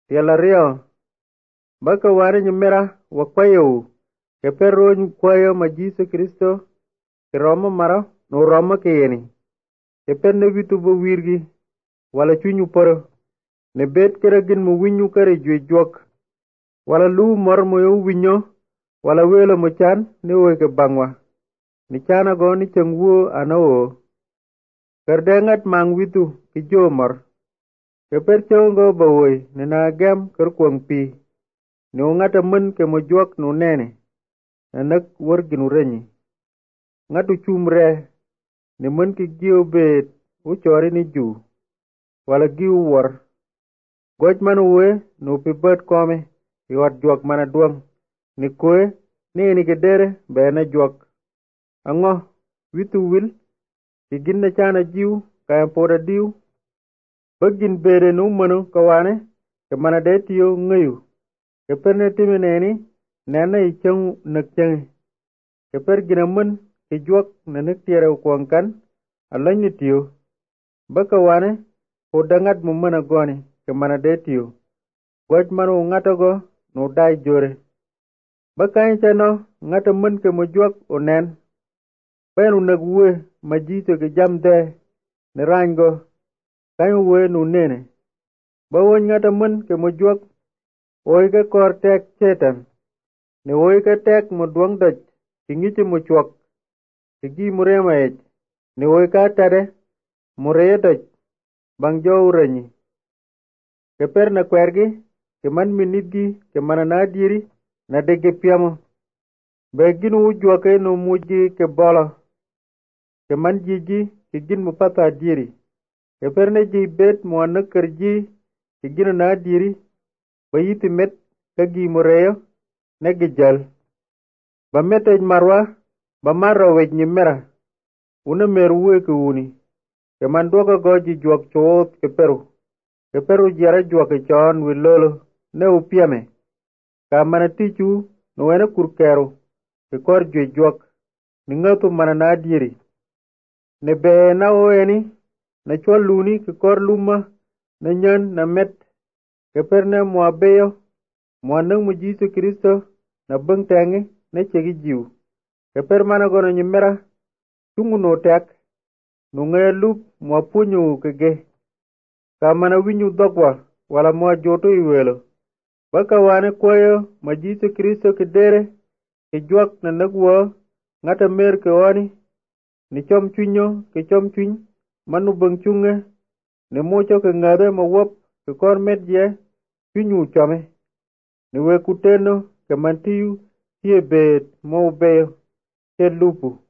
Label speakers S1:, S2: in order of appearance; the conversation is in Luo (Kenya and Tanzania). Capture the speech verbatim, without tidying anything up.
S1: Tiel ariyo, baka wane nyimira wakwayou keperro kwayo ma Yesu Kristo kiromo maro nuromo kiyeni keper ne witu bo wirgi wala chunyu poro ne bet kere gin mu winyu kare jwe jwok wala lu mor mo yo winyo wala welo mo chan ne weke bangwa ni chana go ni chengwo anao kerde ngat mang witu ki jo mor keper chongo bawoy ne na gam ker kwang pi ne ngata mun ke mo jwok nu nene anak wor ginu renyi ngatu chumre ne mun ki giu bet u chori ni ju wala giu wor goj manu we nu pi bet kome yot jwok mana duong ni koe ni ni gedere be na jwok ango witu wil ki ginna chana jiu kaya poda diu bagin bere nu manu kawane ke mana de tiyo ngayu ke perne timene ni nana i chang nak chang ke per gina mun ki jwok na nak tiere kwang kan alany ni tiyo baka wane poda ngat mu mana goni ke mana de tiyo goj manu ngata go nu dai jore baka in chano ngata mun ke mo jwok onen benu nag we majito ke jam de ne rango kayu we nu nene bawon ngata mun ke mo jwok oy ke kor tek chetan ne oy ke tek mo duong doj kingichi mo chwok kigi murema ej ne oy ka tade mureye doj bang jo urenyi ke per na kwergi ke man minitgi ke mana na diri na dege piamo be ginu ujwake no muji ke bolo ke man jiji ke gin mu pata diri ke per ne ji bet mo anakar ji ke ginu na diri ba yiti met ka gi mureyo ne gijal ba metej marwa ba marro wej nyimera una meru we ke uni ke man doga goji jwak choot ke peru ke peru jara jwak e chon wi lolo ne upiame ka mana tichu no wena kurkero ke kor jwe jwak ni ngatu mana na diri ne be na oeni na chwal luni ke kor luma na nyan na met ke perne mua beyo mua nang mu Yesu Kristo na beng tengi ne chegi jiu ke per mana gono nyimera tungu no tek no ngaye lup mua punyu ke ge ka mana winyu dogwa wala mua joto iwelo baka wane kwayo ma Yesu Kristo ke dere ke jwak na nagwa ngata mer ke wani ni chom chunyo ke chom chuny manu beng chunge ne mocho ke ngade ma wop ke kor medje chunyu chome ni we kuteno ke mantiu tie bet mo beyo ke lupu